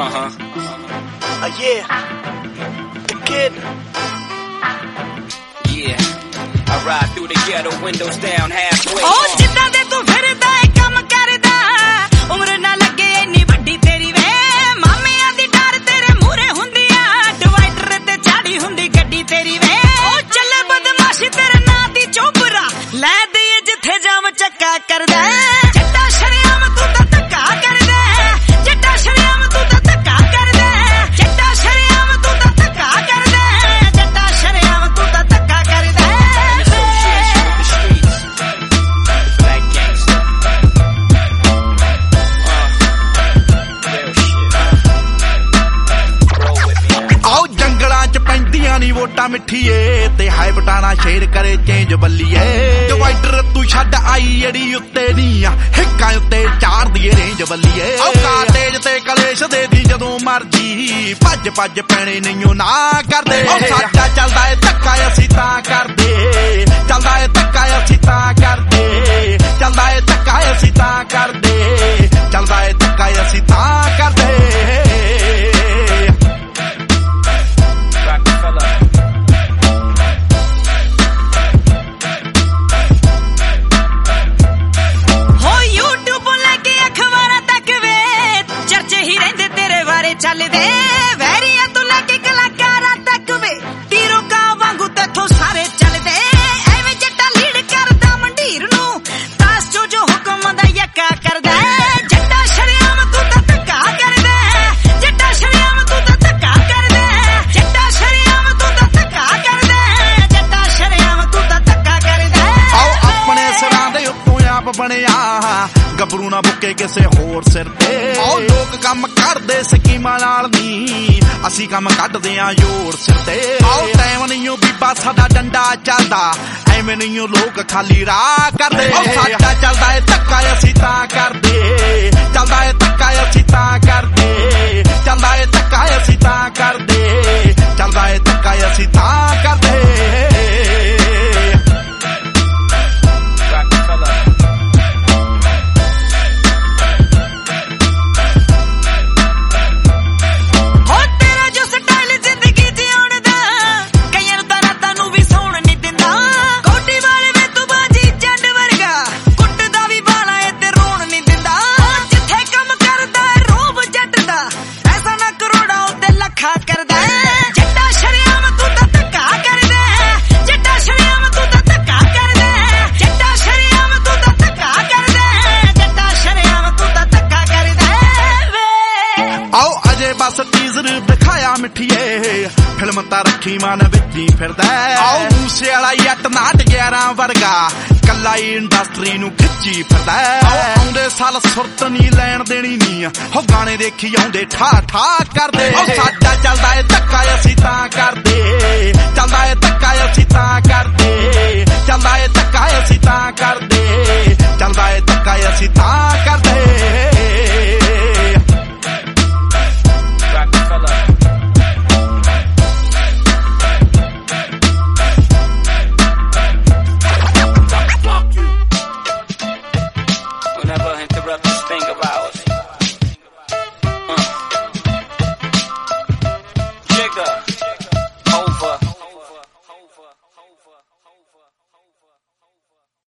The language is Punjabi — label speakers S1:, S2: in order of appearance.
S1: Yeah, the kid.
S2: Yeah, I ride through the ghetto, windows down halfway.
S3: Oh, ਜਿੱਦਾਂ ਦੇ ਤੂੰ ਫਿਰਦਾ ਏ ਕੰਮ ਕਰਦਾ, ਉਮਰ ਨਾ ਲੱਗੇ ਇੰਨੀ ਵੱਡੀ ਤੇਰੀ ਵੇ, ਮਾਮਿਆਂ ਦੀ ਡਰ ਤੇਰੇ ਮੂਹਰੇ ਹੁੰਦੀ ਆ, ਡਿਵਾਈਡਰ ਤੇ ਚਾੜੀ ਹੁੰਦੀ ਗੱਡੀ ਤੇਰੀ ਵੇ, ਉਹ ਚੱਲੇ ਬਦਮਾਸ਼ੀ ਤੇਰੇ ਨਾਂ ਦੀ ਚੋਬਰਾ, ਲੈ ਦੇਈਏ ਜਿੱਥੇ ਜਾਮ ਚੱਕਾ ਕਰਦਾ, ਜੱਟਾ ਸ਼ਰਿਆਮ ਤੂੰ ਤਾਂ ਧੱਕਾ ਕਰਦਾ, ਜੱਟਾ ਸ਼ਰਿਆਮ ਤੂੰ ਤਾਂ ਧੱਕਾ ਕਰਦਾ, ਜੱਟਾ ਸ਼ਰਿਆਮ ਤੂੰ ਤਾਂ ਧੱਕਾ ਕਰਦਾ, ਜੱਟਾ ਸ਼ਰਿਆਮ ਤੂੰ ਤਾਂ ਧੱਕਾ ਕਰਦਾ।
S4: ਆਓ ਜੰਗਲਾਂ ਚ ਪੈਂਦੀਆਂ ਨੀ ਵੋਟਾਂ ਮਿੱਠੀਏ ਤੇ ਹਾਏ ਬਟਾਣਾ ਸ਼ੇਰ ਕਰੇ ਚੇਂਜ ਬੱਲੀਏ, ਡਿਵਾਈਡਰ ਤੂੰ ਛੱਡ ਆਈ ਜਿਹੜੀ ਉੱਤੇ ਨੀ ਆ, ਹਿੱਕਾਂ ਉੱਤੇ ਚਾਰ ਦੀ ਰੇਂਜ ਬੱਲੀਏ, ਆਓ ਕਾਟੇਜ ਤੇ ਕਲੇਸ਼ ਦੇ ਦੀ ਜਦੋਂ ਮਰਜੀ, ਭੱਜ ਭੱਜ ਪੈਣੇ ਨਹੀਂਓ ਨਾ ਕਰਦੇ, ਉਹ ਸਾਡਾ ਚੱਲਦਾ ਏ ਧੱਕਾ ਅਸੀਂ ਤਾਂ ਕਰਦੇ, ਚੱਲਦਾ ਏ ਧੱਕਾ ਅਸੀਂ ਤਾਂ ਕਰਦੇ, ਚੱਲਦਾ ਏ ਧੱਕਾ ਅਸੀਂ ਤਾਂ ਕਰਦੇ, ਚੱਲਦਾ ਏ ਧੱਕਾ ਅਸੀਂ ਤਾਂ ਕਰਦੇ।
S3: ਚੱਲਦੇ ਵੈਰੀਆਂ ਤੋਂ ਲੈ ਕੇ ਕਲਾਕਾਰਾਂ ਤੱਕ ਵੇ, ਤੀਰੋ ਕਾਂ ਵਾਂਗੂ ਤੇਥੋਂ ਸਾਰੇ ਚੱਲਦੇ, ਐਵੇਂ ਜੱਟਾ ਲੀਡ ਕਰਦਾ ਮੰਡੀਰ ਨੂੰ, ਤਾਸ ਜੋ ਹੁਕਮ ਦਾ ਯੱਕਾ ਕਰਦਾ, ਜੱਟਾ ਸ਼ਰਿਆਮ ਤੂੰ ਤਾਂ ਧੱਕਾ ਕਰਦਾ, ਜੱਟਾ ਸ਼ਰਿਆਮ ਤੂੰ ਤਾਂ ਧੱਕਾ ਕਰਦਾ, ਜੱਟਾ ਸ਼ਰਿਆਮ ਤੂੰ ਤਾਂ ਧੱਕਾ ਕਰਦਾ, ਜੱਟਾ ਸ਼ਰਿਆਮ ਤੂੰ ਤਾਂ ਧੱਕਾ ਕਰਦਾ।
S4: ਆਓ ਆਪਣੇ ਸਿਰਾਂ ਦੇ ਉੱਤੋਂ ਆਪ ਬਣਿਆ ਗੱਭਰੂ ਨਾ ਬੁੱਕੇ ਕਿਸੇ ਹੋਰ ਸਿਰ ਤੇ, ਆਓ ਲੋਕ ਕੰਮ ਕਰਦੇ ਸਕੀਮਾਂ ਨਾਲ ਨੀ, ਅਸੀਂ ਕੰਮ ਕੱਢਦੇ ਆਂ ਜ਼ੋਰ ਸਿਰ ਤੇ, ਆਓ ਟਾਈਮ ਨਹੀਂਓ ਬੀਬਾ ਸਾਡਾ ਡੰਡਾ ਚੱਲਦਾ, ਐਵੇਂ ਨਹੀਂਓ ਲੋਕ ਖਾਲੀ ਰਾਹ ਕਰਦੇ, ਉਹ ਸਾਡਾ ਚੱਲਦਾ ਏ ਧੱਕਾ ਅਸੀਂ ਤਾਂ ਕਰਦੇ, ਚੱਲਦਾ ਏ ਧੱਕਾ ਅਸੀਂ ਤਾਂ ਕਰਦੇ, ਚੱਲਦਾ ਏ ਧੱਕਾ ਅਸੀਂ ਤਾਂ ਕਰਦੇ, ਚੱਲਦਾ ਏ ਧੱਕਾ ਅਸੀਂ ਤਾਂ ਕਰਦੇ। ਬਸ ਟੀਜ਼ਰ ਦਿਖਾਇਆ ਮਿੱਠੀਏ, ਫਿਲਮ ਤਾਂ ਰੱਖੀ ਮਨ ਵਿੱਚ ਹੀ ਫਿਰਦਾ, ਆਓ ਮੂਸੇ ਵਾਲਾ ਜੱਟ ਨਾਟ 11 ਵਰਗਾ, ਕੱਲਾ ਹੀ ਇੰਡਸਟਰੀ ਨੂੰ ਖਿੱਚੀ ਫਿਰਦਾ, ਆਓ ਆਉਂਦੇ ਸਾਲ ਸੁਰਤ ਨੀ ਲੈਣ ਦੇਣੀ ਨੀ, ਹੋ ਗਾਣੇ ਦੇਖੀ ਆਉਂਦੇ ਠਾ ਠਾ ਕਰਦੇ, ਉਹ ਸਾਡਾ ਚੱਲਦਾ ਏ ਧੱਕਾ ਅਸੀਂ ਤਾਂ ਕਰਦੇ, ਚੱਲਦਾ ਏ ਧੱਕਾ ਅਸੀਂ ਤਾਂ ਕਰਦੇ, ਚੱਲਦਾ ਏ ਧੱਕਾ ਅਸੀਂ ਤਾਂ ਕਰਦੇ, ਚੱਲਦਾ ਏ ਧੱਕਾ ਅਸੀਂ ਤਾਂ ਕਰਦੇ।
S2: Whenever I interrupt, just think about